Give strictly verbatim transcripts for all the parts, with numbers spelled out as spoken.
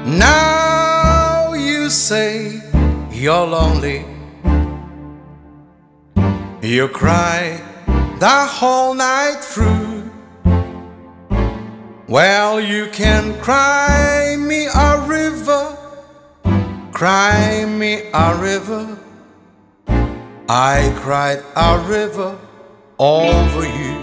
Now you say you're lonely. You cry the whole night through. Well, you can cry me a river, cry me a river. I cried a river over you.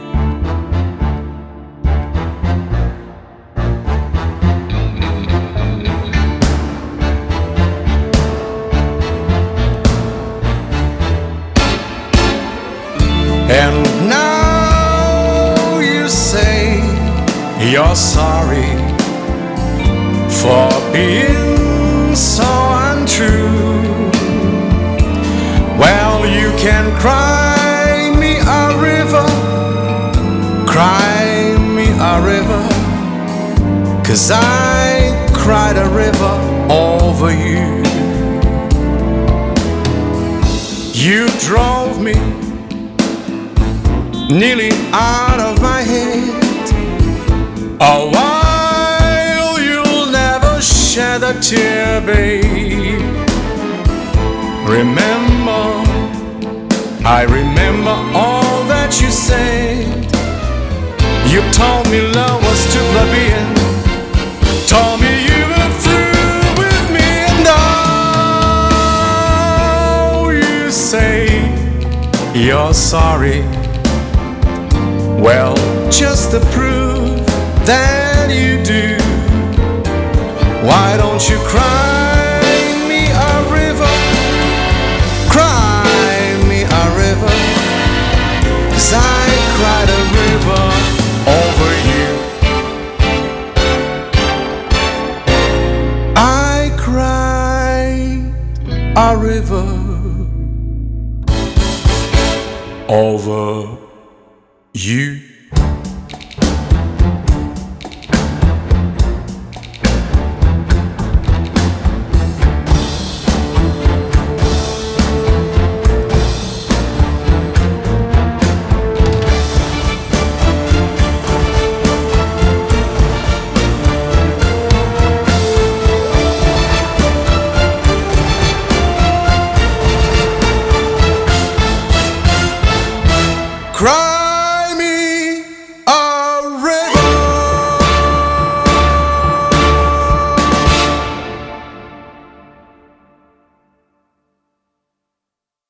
And now you say you're sorry for being so untrue. Well, you can cry me a river, cry me a river, 'cause I cried a river over you. You drove me nearly out of my head. A while you'll never shed a tear, babe. Remember, I remember all that you said. You told me love was too plebeian, told me you were through with me. And now you say you're sorry. Well, just to prove that you do, why don't you cry me a river, cry me a river, 'cause I cried a river over you. I cried a river over you. Cry